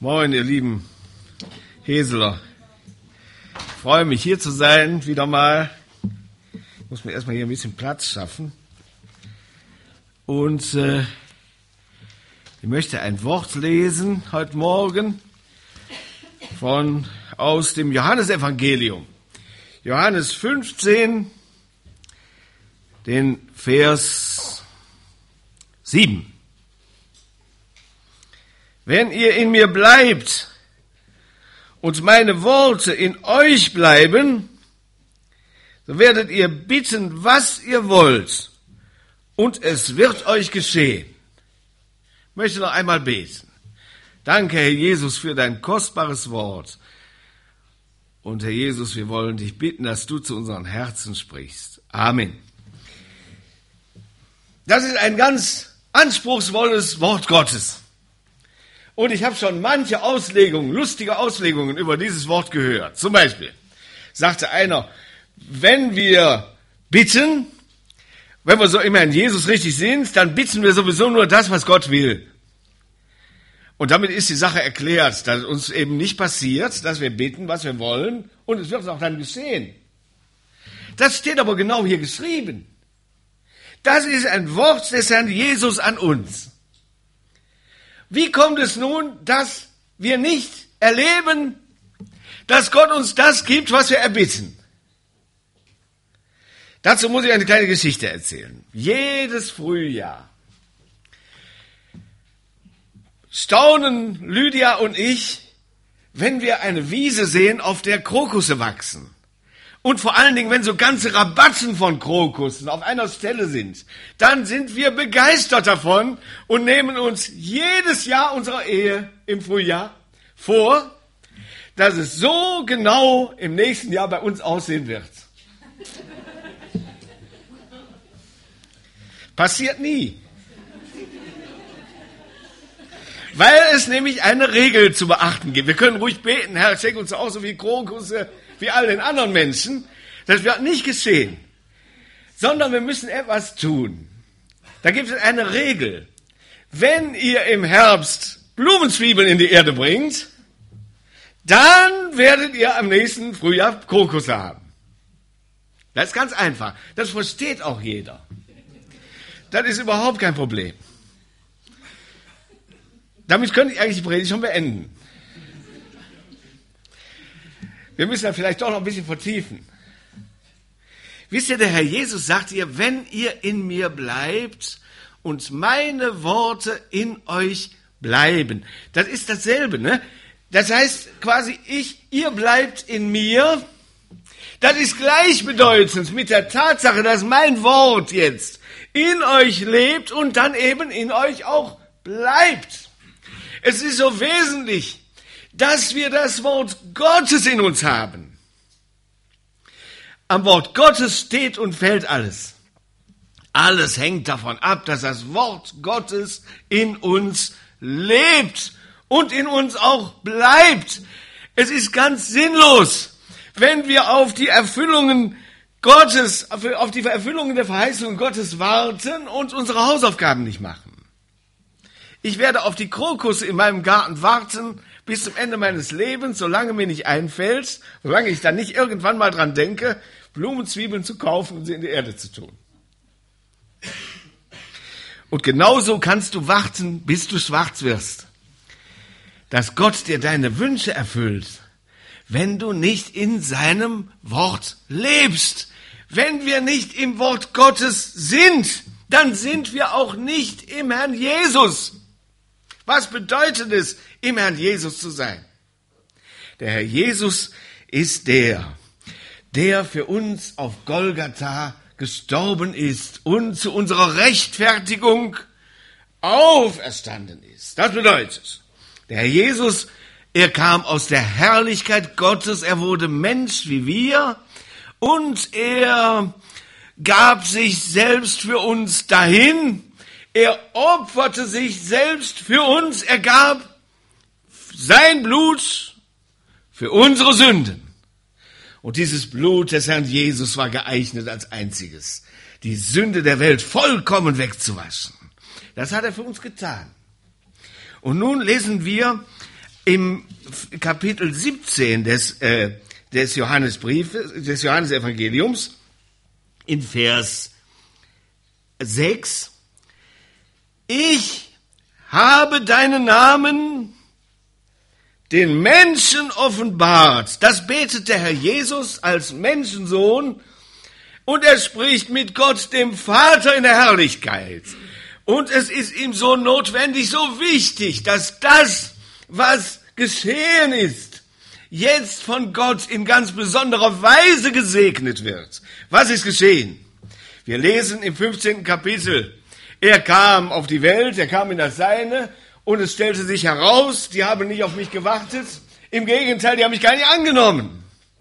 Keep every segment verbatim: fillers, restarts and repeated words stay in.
Moin, ihr lieben Heseler. Ich freue mich, hier zu sein, wieder mal. Ich muss mir erstmal hier ein bisschen Platz schaffen. Und äh, ich möchte ein Wort lesen heute Morgen von, aus dem Johannesevangelium. Johannes fünfzehn, den Vers sieben. Wenn ihr in mir bleibt und meine Worte in euch bleiben, so werdet ihr bitten, was ihr wollt, und es wird euch geschehen. Ich möchte noch einmal beten. Danke, Herr Jesus, für dein kostbares Wort. Und Herr Jesus, wir wollen dich bitten, dass du zu unseren Herzen sprichst. Amen. Das ist ein ganz anspruchsvolles Wort Gottes. Und ich habe schon manche Auslegungen, lustige Auslegungen über dieses Wort gehört. Zum Beispiel sagte einer, wenn wir bitten, wenn wir so immer in Jesus richtig sind, dann bitten wir sowieso nur das, was Gott will. Und damit ist die Sache erklärt, dass uns eben nicht passiert, dass wir bitten, was wir wollen, und es wird auch dann geschehen. Das steht aber genau hier geschrieben. Das ist ein Wort des Herrn Jesus an uns. Wie kommt es nun, dass wir nicht erleben, dass Gott uns das gibt, was wir erbitten? Dazu muss ich eine kleine Geschichte erzählen. Jedes Frühjahr staunen Lydia und ich, wenn wir eine Wiese sehen, auf der Krokusse wachsen. Und vor allen Dingen, wenn so ganze Rabatten von Krokussen auf einer Stelle sind, dann sind wir begeistert davon und nehmen uns jedes Jahr unserer Ehe im Frühjahr vor, dass es so genau im nächsten Jahr bei uns aussehen wird. Passiert nie. Weil es nämlich eine Regel zu beachten gibt. Wir können ruhig beten, Herr, schenk uns auch so viel Krokusse wie all den anderen Menschen. Das wird nicht geschehen. Sondern wir müssen etwas tun. Da gibt es eine Regel. Wenn ihr im Herbst Blumenzwiebeln in die Erde bringt, dann werdet ihr am nächsten Frühjahr Krokusse haben. Das ist ganz einfach. Das versteht auch jeder. Das ist überhaupt kein Problem. Damit könnte ich eigentlich die Predigt schon beenden. Wir müssen das vielleicht doch noch ein bisschen vertiefen. Wisst ihr, der Herr Jesus sagt ihr, wenn ihr in mir bleibt und meine Worte in euch bleiben. Das ist dasselbe, ne? Das heißt quasi, ich, ihr bleibt in mir. Das ist gleichbedeutend mit der Tatsache, dass mein Wort jetzt in euch lebt und dann eben in euch auch bleibt. Es ist so wesentlich, dass wir das Wort Gottes in uns haben. Am Wort Gottes steht und fällt alles. Alles hängt davon ab, dass das Wort Gottes in uns lebt und in uns auch bleibt. Es ist ganz sinnlos, wenn wir auf die Erfüllungen Gottes, auf die Erfüllungen der Verheißungen Gottes warten und unsere Hausaufgaben nicht machen. Ich werde auf die Krokusse in meinem Garten warten bis zum Ende meines Lebens, solange mir nicht einfällt, solange ich dann nicht irgendwann mal dran denke, Blumenzwiebeln zu kaufen und sie in die Erde zu tun. Und genauso kannst du warten, bis du schwarz wirst, dass Gott dir deine Wünsche erfüllt, wenn du nicht in seinem Wort lebst. Wenn wir nicht im Wort Gottes sind, dann sind wir auch nicht im Herrn Jesus. Was bedeutet es, im Herrn Jesus zu sein? Der Herr Jesus ist der, der für uns auf Golgatha gestorben ist und zu unserer Rechtfertigung auferstanden ist. Das bedeutet, der Herr Jesus, er kam aus der Herrlichkeit Gottes, er wurde Mensch wie wir und er gab sich selbst für uns dahin. Er opferte sich selbst für uns, er gab sein Blut für unsere Sünden. Und dieses Blut des Herrn Jesus war geeignet als einziges, die Sünde der Welt vollkommen wegzuwaschen. Das hat er für uns getan. Und nun lesen wir Im Kapitel siebzehn des, äh, des Johannesbriefes, des Johannesevangeliums, in Vers sechs, ich habe deinen Namen den Menschen offenbart. Das betet der Herr Jesus als Menschensohn und er spricht mit Gott, dem Vater in der Herrlichkeit. Und es ist ihm so notwendig, so wichtig, dass das, was geschehen ist, jetzt von Gott in ganz besonderer Weise gesegnet wird. Was ist geschehen? Wir lesen im fünfzehnten Kapitel, er kam auf die Welt, er kam in das Seine und es stellte sich heraus, die haben nicht auf mich gewartet, im Gegenteil, die haben mich gar nicht angenommen.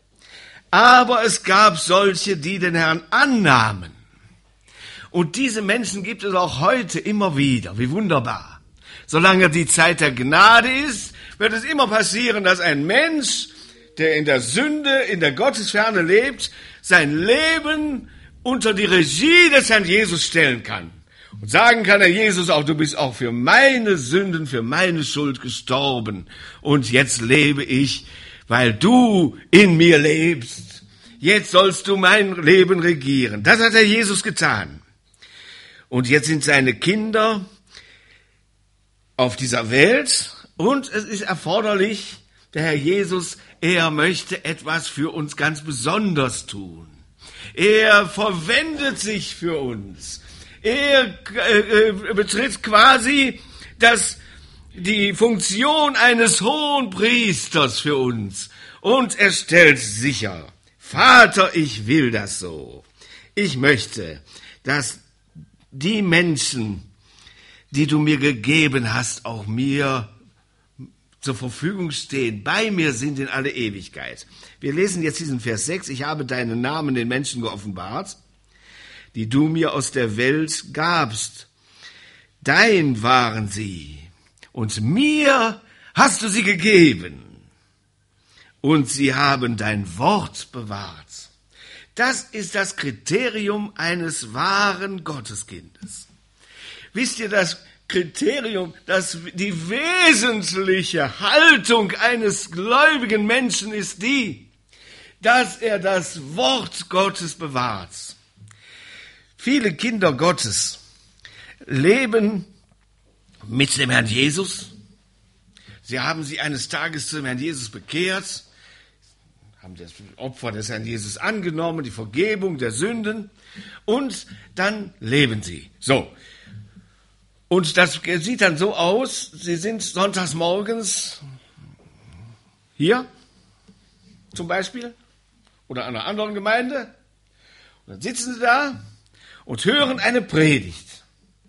Aber es gab solche, die den Herrn annahmen. Und diese Menschen gibt es auch heute immer wieder. Wie wunderbar. Solange die Zeit der Gnade ist, wird es immer passieren, dass ein Mensch, der in der Sünde, in der Gottesferne lebt, sein Leben unter die Regie des Herrn Jesus stellen kann. Und sagen kann, Herr Jesus, auch du bist auch für meine Sünden, für meine Schuld gestorben. Und jetzt lebe ich, weil du in mir lebst. Jetzt sollst du mein Leben regieren. Das hat Herr Jesus getan. Und jetzt sind seine Kinder auf dieser Welt und es ist erforderlich, der Herr Jesus, er möchte etwas für uns ganz besonders tun. Er verwendet sich für uns. Er äh, betritt quasi das, die Funktion eines Hohenpriesters für uns. Und er stellt sicher, Vater, ich will das so. Ich möchte, dass die Menschen, die du mir gegeben hast, auch mir zur Verfügung stehen, bei mir sind in alle Ewigkeit. Wir lesen jetzt diesen Vers sechs, ich habe deinen Namen den Menschen geoffenbart, die du mir aus der Welt gabst. Dein waren sie, und mir hast du sie gegeben, und sie haben dein Wort bewahrt. Das ist das Kriterium eines wahren Gotteskindes. Wisst ihr, das Kriterium, das die wesentliche Haltung eines gläubigen Menschen ist die, dass er das Wort Gottes bewahrt. Viele Kinder Gottes leben mit dem Herrn Jesus. Sie haben sich eines Tages zum Herrn Jesus bekehrt, haben das Opfer des Herrn Jesus angenommen, die Vergebung der Sünden und dann leben sie. So. Und das sieht dann so aus, sie sind sonntags morgens hier zum Beispiel oder an einer anderen Gemeinde und dann sitzen sie da und hören eine Predigt.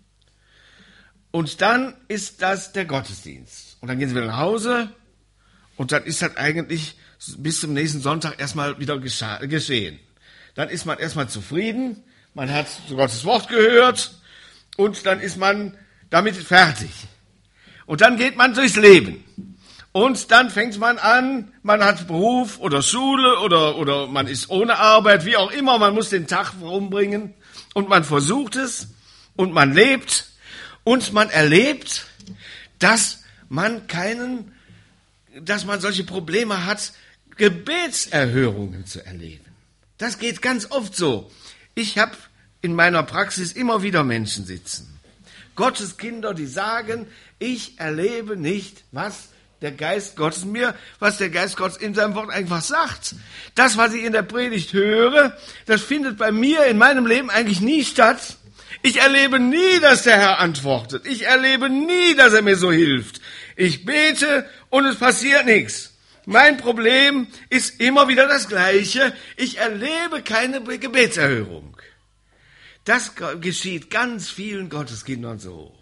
Und dann ist das der Gottesdienst. Und dann gehen sie wieder nach Hause und dann ist das eigentlich bis zum nächsten Sonntag erstmal wieder geschehen. Dann ist man erstmal zufrieden, man hat Gottes Wort gehört und dann ist man damit fertig. Und dann geht man durchs Leben. Und dann fängt man an, man hat Beruf oder Schule oder, oder man ist ohne Arbeit, wie auch immer, man muss den Tag rumbringen und man versucht es und man lebt und man erlebt, dass man keinen, dass man solche Probleme hat, Gebetserhörungen zu erleben. Das geht ganz oft so. Ich habe in meiner Praxis immer wieder Menschen sitzen. Gottes Kinder, die sagen, ich erlebe nicht, was der Geist Gottes mir, was der Geist Gottes in seinem Wort einfach sagt. Das, was ich in der Predigt höre, das findet bei mir in meinem Leben eigentlich nie statt. Ich erlebe nie, dass der Herr antwortet. Ich erlebe nie, dass er mir so hilft. Ich bete und es passiert nichts. Mein Problem ist immer wieder das Gleiche. Ich erlebe keine Gebetserhörung. Das geschieht ganz vielen Gotteskindern so.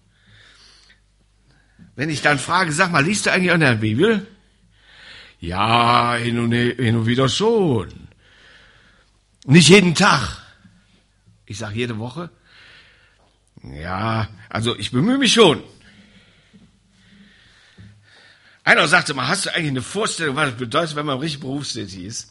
Wenn ich dann frage, sag mal, liest du eigentlich in der Bibel? Ja, hin und, hin und wieder schon. Nicht jeden Tag. Ich sage jede Woche. Ja, also ich bemühe mich schon. Einer sagte mal, hast du eigentlich eine Vorstellung, was das bedeutet, wenn man richtig berufstätig ist?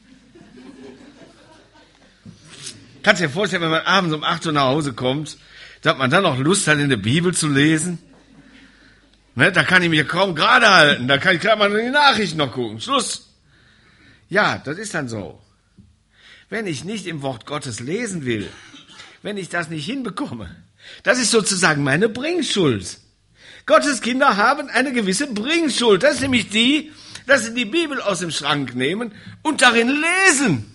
Kannst du dir vorstellen, wenn man abends um acht Uhr nach Hause kommt, dass man dann noch Lust hat, in der Bibel zu lesen? Ne, da kann ich mich kaum gerade halten, da kann ich gerade mal in die Nachrichten noch gucken. Schluss. Ja, das ist dann so. Wenn ich nicht im Wort Gottes lesen will, wenn ich das nicht hinbekomme, das ist sozusagen meine Bringschuld. Gottes Kinder haben eine gewisse Bringschuld. Das ist nämlich die, dass sie die Bibel aus dem Schrank nehmen und darin lesen.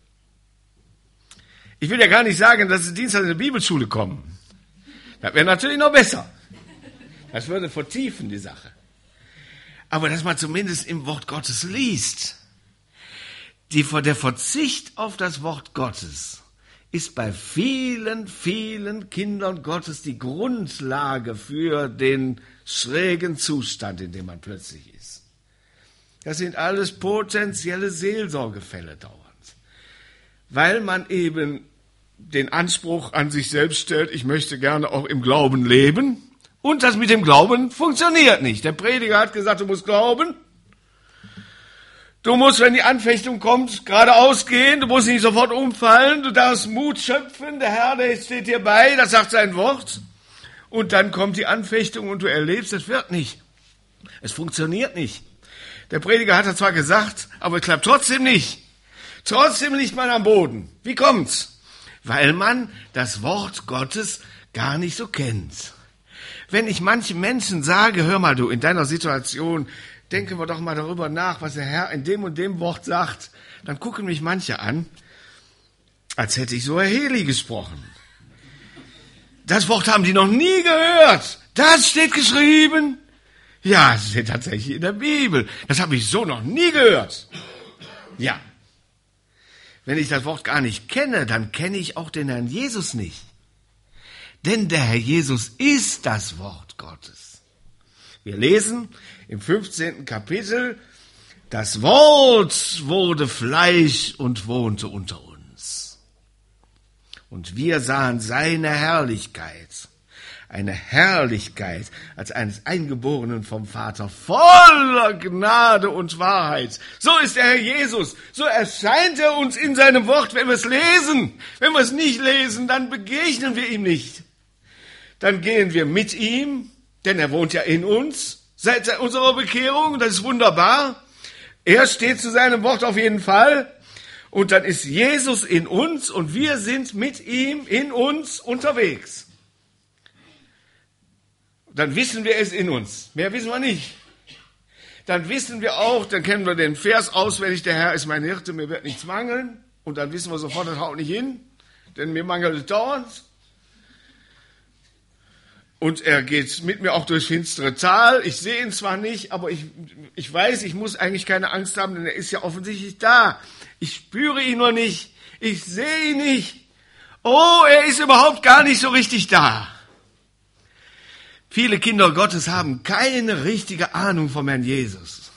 Ich will ja gar nicht sagen, dass sie Dienstag in die Bibelschule kommen. Das wäre natürlich noch besser. Das würde vertiefen die Sache. Aber dass man zumindest im Wort Gottes liest. Die, der Verzicht auf das Wort Gottes ist bei vielen, vielen Kindern Gottes die Grundlage für den schrägen Zustand, in dem man plötzlich ist. Das sind alles potenzielle Seelsorgefälle dauernd. Weil man eben den Anspruch an sich selbst stellt, ich möchte gerne auch im Glauben leben. Und das mit dem Glauben funktioniert nicht. Der Prediger hat gesagt, du musst glauben. Du musst, wenn die Anfechtung kommt, geradeaus gehen. Du musst nicht sofort umfallen. Du darfst Mut schöpfen. Der Herr, der steht dir bei. Das sagt sein Wort. Und dann kommt die Anfechtung und du erlebst, es wird nicht. Es funktioniert nicht. Der Prediger hat das zwar gesagt, aber es klappt trotzdem nicht. Trotzdem liegt man am Boden. Wie kommt's? Weil man das Wort Gottes gar nicht so kennt. Wenn ich manchen Menschen sage, hör mal du, in deiner Situation, denken wir doch mal darüber nach, was der Herr in dem und dem Wort sagt, dann gucken mich manche an, als hätte ich so Herr Heli gesprochen. Das Wort haben die noch nie gehört. Das steht geschrieben. Ja, es steht tatsächlich in der Bibel. Das habe ich so noch nie gehört. Ja. Wenn ich das Wort gar nicht kenne, dann kenne ich auch den Herrn Jesus nicht. Denn der Herr Jesus ist das Wort Gottes. Wir lesen im fünfzehnten Kapitel, das Wort wurde Fleisch und wohnte unter uns. Und wir sahen seine Herrlichkeit, eine Herrlichkeit als eines Eingeborenen vom Vater, voller Gnade und Wahrheit. So ist der Herr Jesus, so erscheint er uns in seinem Wort, wenn wir es lesen. Wenn wir es nicht lesen, dann begegnen wir ihm nicht. Dann gehen wir mit ihm, denn er wohnt ja in uns, seit unserer Bekehrung, das ist wunderbar. Er steht zu seinem Wort auf jeden Fall. Und dann ist Jesus in uns und wir sind mit ihm in uns unterwegs. Dann wissen wir es in uns. Mehr wissen wir nicht. Dann wissen wir auch, dann kennen wir den Vers auswendig, der Herr ist mein Hirte, mir wird nichts mangeln. Und dann wissen wir sofort, das haut nicht hin, denn mir mangelt es dauernd. Und er geht mit mir auch durchs finstere Tal. Ich sehe ihn zwar nicht, aber ich, ich weiß, ich muss eigentlich keine Angst haben, denn er ist ja offensichtlich da. Ich spüre ihn nur nicht. Ich sehe ihn nicht. Oh, er ist überhaupt gar nicht so richtig da. Viele Kinder Gottes haben keine richtige Ahnung vom Herrn Jesus.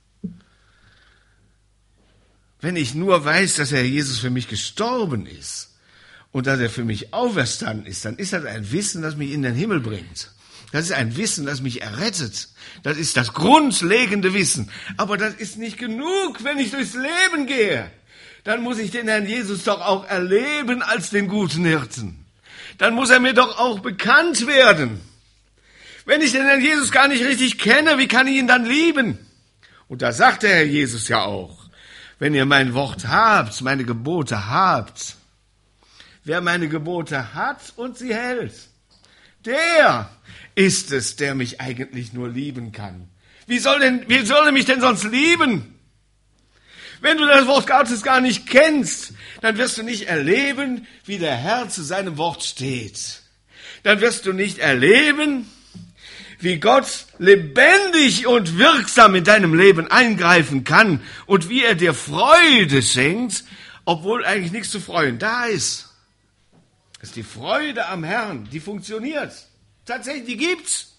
Wenn ich nur weiß, dass Herr Jesus für mich gestorben ist, und dass er für mich auferstanden ist, dann ist das ein Wissen, das mich in den Himmel bringt. Das ist ein Wissen, das mich errettet. Das ist das grundlegende Wissen. Aber das ist nicht genug, wenn ich durchs Leben gehe. Dann muss ich den Herrn Jesus doch auch erleben als den guten Hirten. Dann muss er mir doch auch bekannt werden. Wenn ich den Herrn Jesus gar nicht richtig kenne, wie kann ich ihn dann lieben? Und da sagt der Herr Jesus ja auch, wenn ihr mein Wort habt, meine Gebote habt, wer meine Gebote hat und sie hält, der ist es, der mich eigentlich nur lieben kann. Wie soll denn, wie soll er mich denn sonst lieben? Wenn du das Wort Gottes gar nicht kennst, dann wirst du nicht erleben, wie der Herr zu seinem Wort steht. Dann wirst du nicht erleben, wie Gott lebendig und wirksam in deinem Leben eingreifen kann und wie er dir Freude schenkt, obwohl eigentlich nichts zu freuen da ist. Das ist die Freude am Herrn, die funktioniert. Tatsächlich, die gibt's.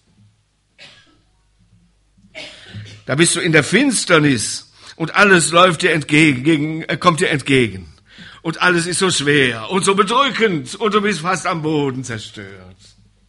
Da bist du in der Finsternis und alles läuft dir entgegen, kommt dir entgegen. Und alles ist so schwer und so bedrückend und du bist fast am Boden zerstört.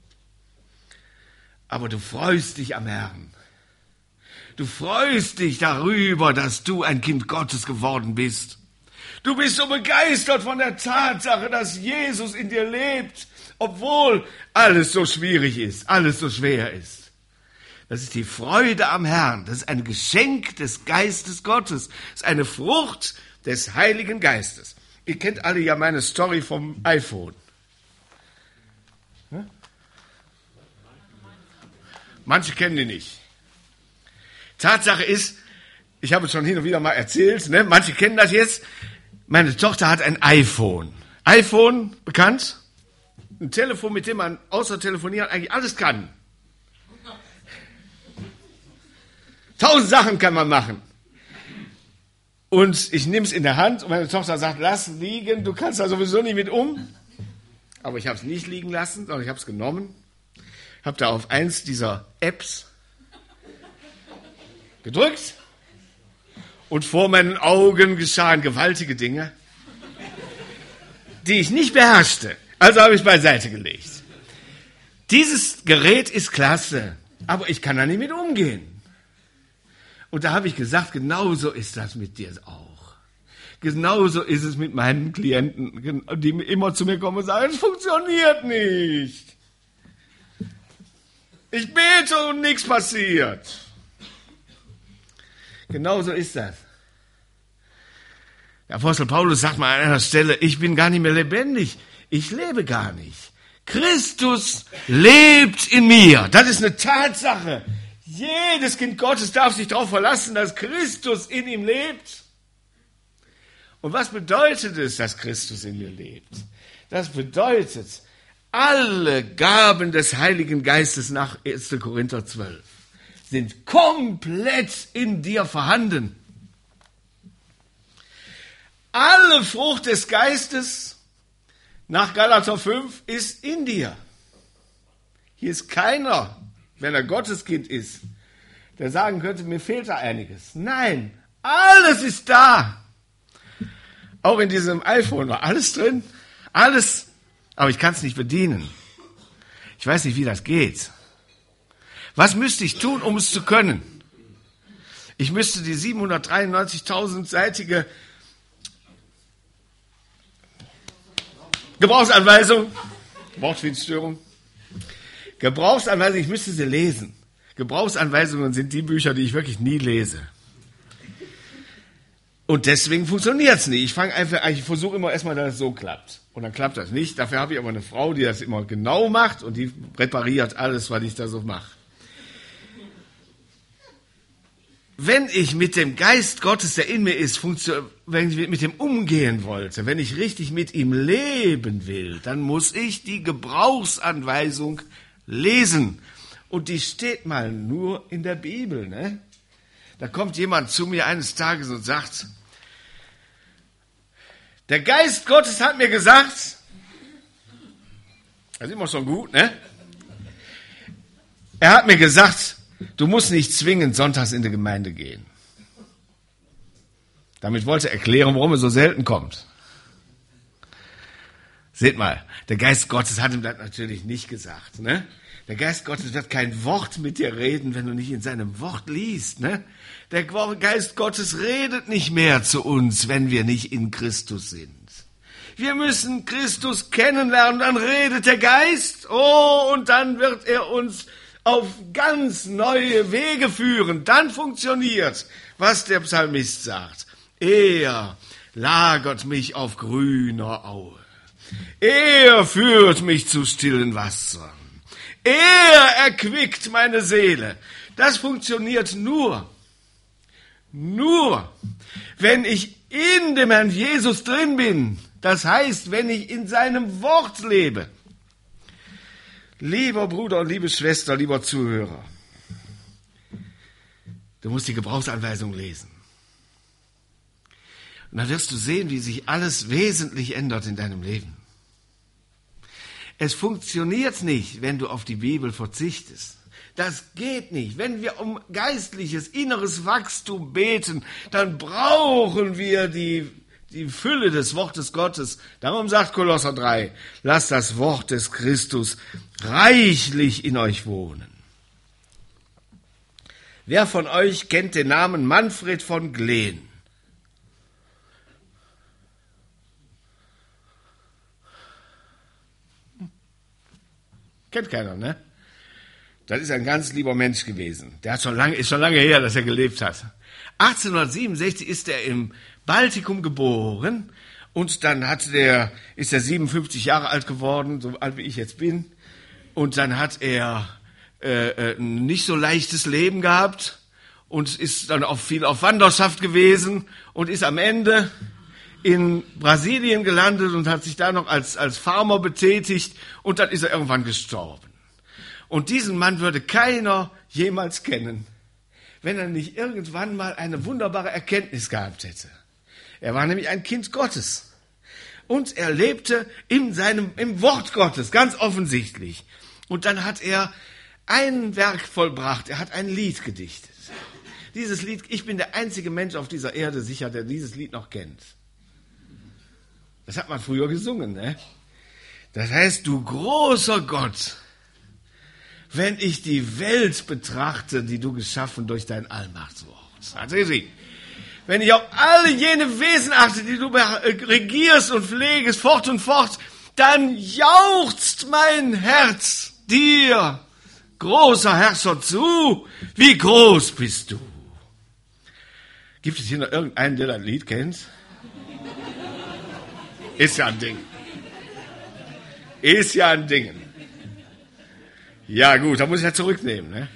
Aber du freust dich am Herrn. Du freust dich darüber, dass du ein Kind Gottes geworden bist. Du bist so begeistert von der Tatsache, dass Jesus in dir lebt, obwohl alles so schwierig ist, alles so schwer ist. Das ist die Freude am Herrn. Das ist ein Geschenk des Geistes Gottes. Das ist eine Frucht des Heiligen Geistes. Ihr kennt alle ja meine Story vom iPhone. Hm? Manche kennen die nicht. Tatsache ist, ich habe es schon hin und wieder mal erzählt, ne? Manche kennen das jetzt. Meine Tochter hat ein iPhone. iPhone, bekannt? Ein Telefon, mit dem man außer telefonieren eigentlich alles kann. Tausend Sachen kann man machen. Und ich nehme es in der Hand und meine Tochter sagt, lass liegen, du kannst da sowieso nicht mit um. Aber ich habe es nicht liegen lassen, sondern ich habe es genommen, habe da auf eins dieser Apps gedrückt und vor meinen Augen geschahen gewaltige Dinge, die ich nicht beherrschte. Also habe ich es beiseite gelegt. Dieses Gerät ist klasse, aber ich kann da nicht mit umgehen. Und da habe ich gesagt, genauso ist das mit dir auch. Genauso ist es mit meinen Klienten, die immer zu mir kommen und sagen, es funktioniert nicht. Ich bete und nichts passiert. Genauso ist das. Der Apostel Paulus sagt mal an einer Stelle, ich bin gar nicht mehr lebendig. Ich lebe gar nicht. Christus lebt in mir. Das ist eine Tatsache. Jedes Kind Gottes darf sich darauf verlassen, dass Christus in ihm lebt. Und was bedeutet es, dass Christus in mir lebt? Das bedeutet, alle Gaben des Heiligen Geistes nach erster Korinther zwölf sind komplett in dir vorhanden. Alle Frucht des Geistes nach Galater fünf ist in dir. Hier ist keiner, wenn er Gotteskind ist, der sagen könnte, mir fehlt da einiges. Nein, alles ist da. Auch in diesem iPhone war alles drin, alles, aber ich kann es nicht bedienen. Ich weiß nicht, wie das geht. Was müsste ich tun, um es zu können? Ich müsste die siebenhundertdreiundneunzigtausendseitige Gebrauchsanweisung, Wortschwindstörung, Gebrauchsanweisungen, ich müsste sie lesen. Gebrauchsanweisungen sind die Bücher, die ich wirklich nie lese. Und deswegen funktioniert es nicht. Ich fange einfach, ich versuche immer erstmal, dass es so klappt. Und dann klappt das nicht. Dafür habe ich aber eine Frau, die das immer genau macht und die repariert alles, was ich da so mache. Wenn ich mit dem Geist Gottes, der in mir ist, wenn ich mit dem umgehen wollte, wenn ich richtig mit ihm leben will, dann muss ich die Gebrauchsanweisung lesen. Und die steht mal nur in der Bibel. Ne? Da kommt jemand zu mir eines Tages und sagt, der Geist Gottes hat mir gesagt, das ist immer schon gut, ne? Er hat mir gesagt, du musst nicht zwingend sonntags in die Gemeinde gehen. Damit wollte er erklären, warum er so selten kommt. Seht mal, der Geist Gottes hat ihm das natürlich nicht gesagt, ne? Der Geist Gottes wird kein Wort mit dir reden, wenn du nicht in seinem Wort liest, ne? Der Geist Gottes redet nicht mehr zu uns, wenn wir nicht in Christus sind. Wir müssen Christus kennenlernen, dann redet der Geist, oh, und dann wird er uns auf ganz neue Wege führen. Dann funktioniert, was der Psalmist sagt. Er lagert mich auf grüner Aue. Er führt mich zu stillen Wassern. Er erquickt meine Seele. Das funktioniert nur, nur, wenn ich in dem Herrn Jesus drin bin. Das heißt, wenn ich in seinem Wort lebe. Lieber Bruder und liebe Schwester, lieber Zuhörer, du musst die Gebrauchsanweisung lesen. Und dann wirst du sehen, wie sich alles wesentlich ändert in deinem Leben. Es funktioniert nicht, wenn du auf die Bibel verzichtest. Das geht nicht. Wenn wir um geistliches, inneres Wachstum beten, dann brauchen wir die, die Fülle des Wortes Gottes. Darum sagt Kolosser drei, lasst das Wort des Christus reichlich in euch wohnen. Wer von euch kennt den Namen Manfred von Glen? Kennt keiner, ne? Das ist ein ganz lieber Mensch gewesen. Der hat schon lange, ist schon lange her, dass er gelebt hat. achtzehnhundertsiebenundsechzig ist er im Baltikum geboren und dann hat der, ist er siebenundfünfzig Jahre alt geworden, so alt wie ich jetzt bin. Und dann hat er äh, ein nicht so leichtes Leben gehabt und ist dann auch viel auf Wanderschaft gewesen und ist am Ende in Brasilien gelandet und hat sich da noch als, als Farmer betätigt und dann ist er irgendwann gestorben. Und diesen Mann würde keiner jemals kennen, wenn er nicht irgendwann mal eine wunderbare Erkenntnis gehabt hätte. Er war nämlich ein Kind Gottes und er lebte in seinem, im Wort Gottes, ganz offensichtlich. Und dann hat er ein Werk vollbracht, er hat ein Lied gedichtet. Dieses Lied, ich bin der einzige Mensch auf dieser Erde sicher, der dieses Lied noch kennt. Das hat man früher gesungen, ne? Das heißt, du großer Gott, wenn ich die Welt betrachte, die du geschaffen durch dein Allmachtswort. Wenn ich auf alle jene Wesen achte, die du regierst und pflegest, fort und fort, dann jauchzt mein Herz dir, großer Herrscher, zu. Wie groß bist du? Gibt es hier noch irgendeinen, der das Lied kennt? Ist ja ein Ding. Ist ja ein Ding. Ja gut, da muss ich ja zurücknehmen. Ne?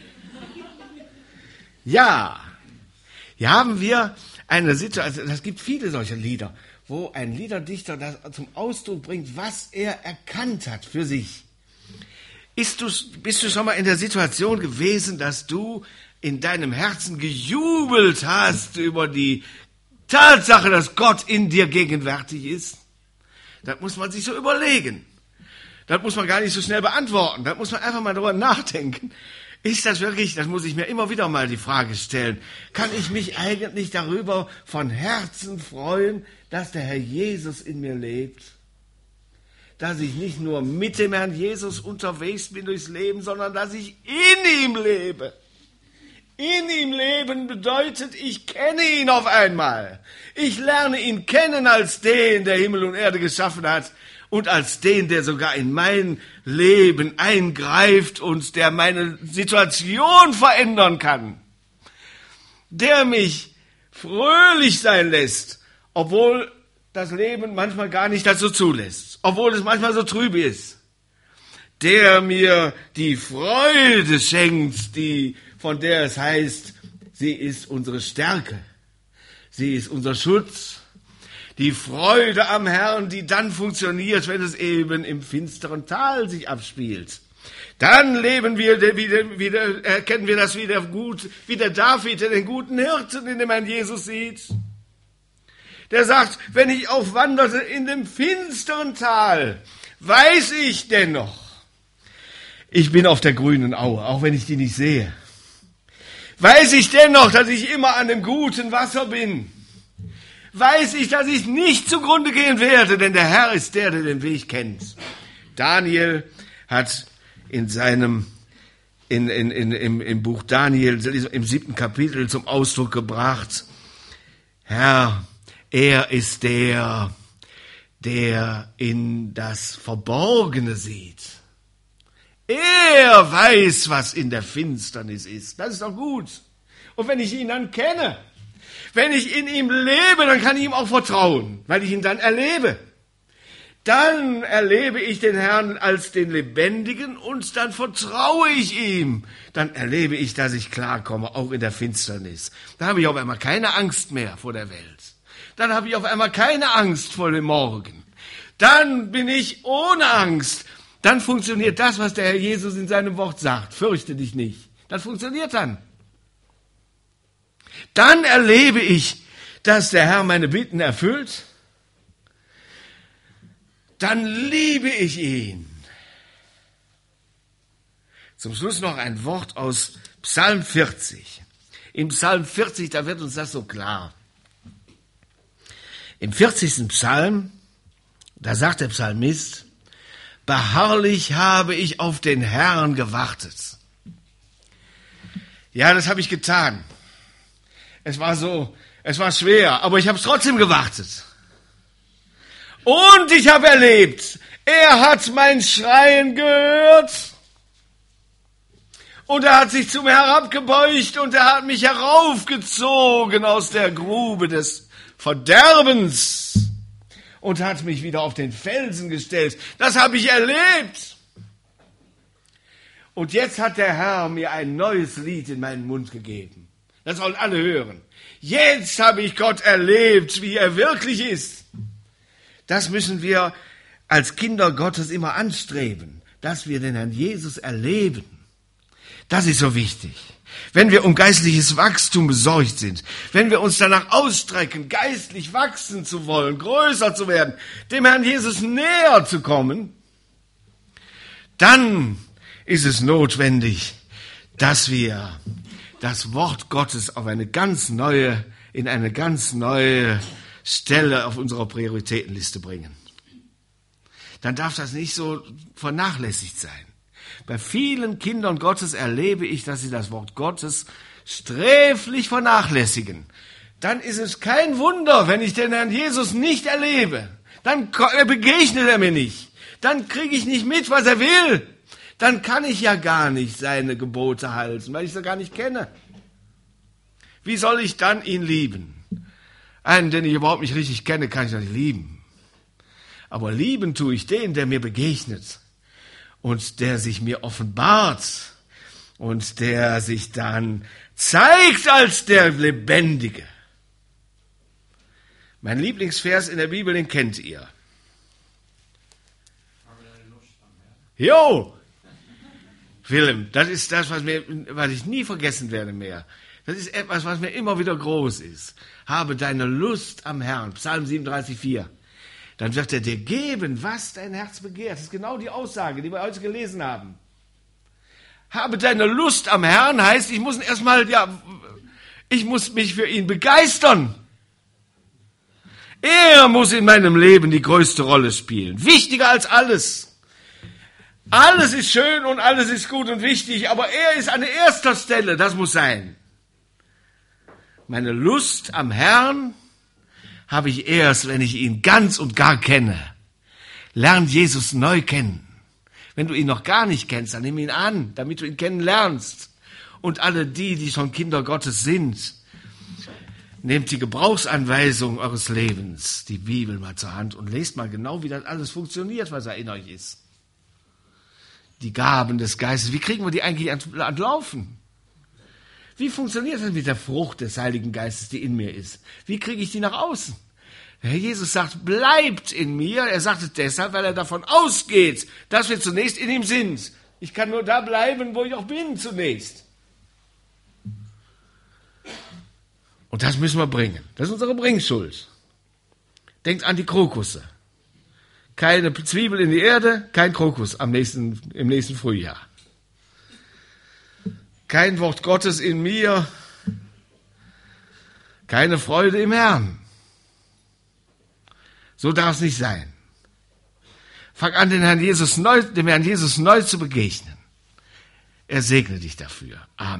Ja, hier haben wir eine Situation, es gibt viele solche Lieder, wo ein Liederdichter das zum Ausdruck bringt, was er erkannt hat für sich. Ist du, bist du schon mal in der Situation gewesen, dass du in deinem Herzen gejubelt hast über die Tatsache, dass Gott in dir gegenwärtig ist? Das muss man sich so überlegen. Das muss man gar nicht so schnell beantworten. Da muss man einfach mal drüber nachdenken. Ist das wirklich, das muss ich mir immer wieder mal die Frage stellen, kann ich mich eigentlich darüber von Herzen freuen, dass der Herr Jesus in mir lebt? Dass ich nicht nur mit dem Herrn Jesus unterwegs bin durchs Leben, sondern dass ich in ihm lebe. In ihm leben bedeutet, ich kenne ihn auf einmal. Ich lerne ihn kennen als den, der Himmel und Erde geschaffen hat und als den, der sogar in mein Leben eingreift und der meine Situation verändern kann. Der mich fröhlich sein lässt, obwohl das Leben manchmal gar nicht dazu zulässt, obwohl es manchmal so trüb ist. Der mir die Freude schenkt, die von der es heißt, sie ist unsere Stärke, sie ist unser Schutz. Die Freude am Herrn, die dann funktioniert, wenn es eben im finsteren Tal sich abspielt. Dann leben wir, wieder, wieder, erkennen wir das wieder gut, wie der David, der den guten Hirten in dem Herrn Jesus sieht. Der sagt, wenn ich auch wanderte in dem finsteren Tal, weiß ich dennoch, ich bin auf der grünen Aue, auch wenn ich die nicht sehe. Weiß ich dennoch, dass ich immer an dem guten Wasser bin. Weiß ich, dass ich nicht zugrunde gehen werde, denn der Herr ist der, der den Weg kennt. Daniel hat in seinem, in, in, in, im, im Buch Daniel, im siebten Kapitel zum Ausdruck gebracht, Herr, er ist der, der in das Verborgene sieht. Er weiß, was in der Finsternis ist. Das ist doch gut. Und wenn ich ihn dann kenne, wenn ich in ihm lebe, dann kann ich ihm auch vertrauen, weil ich ihn dann erlebe. Dann erlebe ich den Herrn als den Lebendigen und dann vertraue ich ihm. Dann erlebe ich, dass ich klarkomme, auch in der Finsternis. Da habe ich auf einmal keine Angst mehr vor der Welt. Dann habe ich auf einmal keine Angst vor dem Morgen. Dann bin ich ohne Angst. Dann funktioniert das, was der Herr Jesus in seinem Wort sagt. Fürchte dich nicht. Das funktioniert dann. Dann erlebe ich, dass der Herr meine Bitten erfüllt. Dann liebe ich ihn. Zum Schluss noch ein Wort aus Psalm vierzig. Im Psalm vierzig, da wird uns das so klar. Im vierzigsten Psalm, da sagt der Psalmist, beharrlich habe ich auf den Herrn gewartet. Ja, das habe ich getan. Es war so, es war schwer, aber ich habe es trotzdem gewartet. Und ich habe erlebt, er hat mein Schreien gehört Und er hat sich zu mir herabgebeugt und er hat mich heraufgezogen aus der Grube des Verderbens und hat mich wieder auf den Felsen gestellt. Das habe ich erlebt. Und jetzt hat der Herr mir ein neues Lied in meinen Mund gegeben. Das sollen alle hören. Jetzt habe ich Gott erlebt, wie er wirklich ist. Das müssen wir als Kinder Gottes immer anstreben, dass wir den Herrn Jesus erleben. Das ist so wichtig. Wenn wir um geistliches Wachstum besorgt sind, wenn wir uns danach ausstrecken, geistlich wachsen zu wollen, größer zu werden, dem Herrn Jesus näher zu kommen, dann ist es notwendig, dass wir das Wort Gottes auf eine ganz neue, in eine ganz neue Stelle auf unserer Prioritätenliste bringen. Dann darf das nicht so vernachlässigt sein. Bei vielen Kindern Gottes erlebe ich, dass sie das Wort Gottes sträflich vernachlässigen. Dann ist es kein Wunder, wenn ich den Herrn Jesus nicht erlebe. Dann begegnet er mir nicht. Dann kriege ich nicht mit, was er will. Dann kann ich ja gar nicht seine Gebote halten, weil ich sie gar nicht kenne. Wie soll ich dann ihn lieben? Einen, den ich überhaupt nicht richtig kenne, kann ich doch nicht lieben. Aber lieben tue ich den, der mir begegnet. Und der sich mir offenbart und der sich dann zeigt als der Lebendige. Mein Lieblingsvers in der Bibel, den kennt ihr. Jo, Willem, das ist das, was, mir, was ich nie vergessen werde mehr. Das ist etwas, was mir immer wieder groß ist. Habe deine Lust am Herrn, Psalm siebenunddreißig, vier. Dann wird er dir geben, was dein Herz begehrt. Das ist genau die Aussage, die wir heute gelesen haben. Habe deine Lust am Herrn heißt, ich muss erstmal, ja, ich muss mich für ihn begeistern. Er muss in meinem Leben die größte Rolle spielen. Wichtiger als alles. Alles ist schön und alles ist gut und wichtig, aber er ist an erster Stelle, das muss sein. Meine Lust am Herrn habe ich erst, wenn ich ihn ganz und gar kenne. Lern Jesus neu kennen. Wenn du ihn noch gar nicht kennst, dann nimm ihn an, damit du ihn kennenlernst. Und alle die, die schon Kinder Gottes sind, nehmt die Gebrauchsanweisung eures Lebens, die Bibel mal zur Hand und lest mal genau, wie das alles funktioniert, was da in euch ist. Die Gaben des Geistes, wie kriegen wir die eigentlich an Laufen? Wie funktioniert das mit der Frucht des Heiligen Geistes, die in mir ist? Wie kriege ich die nach außen? Der Herr Jesus sagt, bleibt in mir. Er sagt es deshalb, weil er davon ausgeht, dass wir zunächst in ihm sind. Ich kann nur da bleiben, wo ich auch bin zunächst. Und das müssen wir bringen. Das ist unsere Bringschuld. Denkt an die Krokusse. Keine Zwiebel in die Erde, kein Krokus am nächsten, im nächsten Frühjahr. Kein Wort Gottes in mir, keine Freude im Herrn. So darf es nicht sein. Fang an, den Herrn Jesus neu, dem Herrn Jesus neu zu begegnen. Er segne dich dafür. Amen.